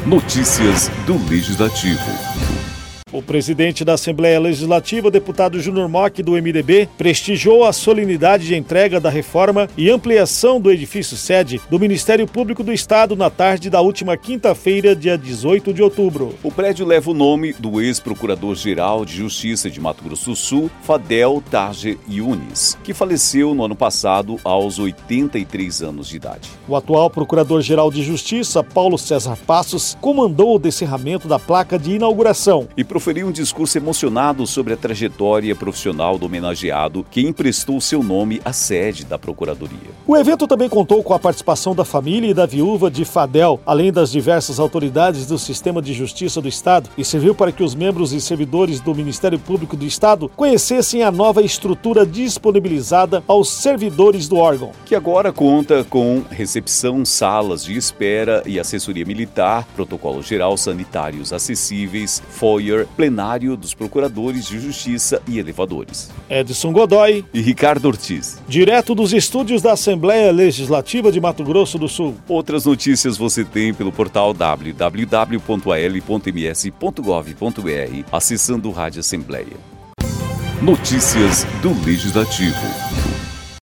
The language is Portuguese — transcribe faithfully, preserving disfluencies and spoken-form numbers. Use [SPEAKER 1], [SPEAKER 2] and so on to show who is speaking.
[SPEAKER 1] Notícias do Legislativo.
[SPEAKER 2] O presidente da Assembleia Legislativa, deputado Júnior Mock, do M D B, prestigiou a solenidade de entrega da reforma e ampliação do edifício sede do Ministério Público do Estado na tarde da última quinta-feira, dia dezoito de outubro.
[SPEAKER 1] O prédio leva o nome do ex-procurador-geral de Justiça de Mato Grosso do Sul, Fadel Tarje Yunis, que faleceu no ano passado aos oitenta e três anos de idade.
[SPEAKER 2] O atual procurador-geral de Justiça, Paulo César Passos, comandou o descerramento da placa de inauguração
[SPEAKER 1] e proferiu um discurso emocionado sobre a trajetória profissional do homenageado que emprestou seu nome à sede da Procuradoria.
[SPEAKER 2] O evento também contou com a participação da família e da viúva de Fadel, além das diversas autoridades do Sistema de Justiça do Estado, e serviu para que os membros e servidores do Ministério Público do Estado conhecessem a nova estrutura disponibilizada aos servidores do órgão.
[SPEAKER 1] Que agora conta com recepção, salas de espera e assessoria militar, protocolo geral sanitários acessíveis, foyer, plenário dos procuradores de justiça e elevadores.
[SPEAKER 2] Edson Godoy
[SPEAKER 1] e Ricardo Ortiz.
[SPEAKER 2] Direto dos estúdios da Assembleia Legislativa de Mato Grosso do Sul.
[SPEAKER 1] Outras notícias você tem pelo portal w w w ponto a l ponto m s ponto gov ponto b r, acessando o Rádio Assembleia. Notícias do Legislativo.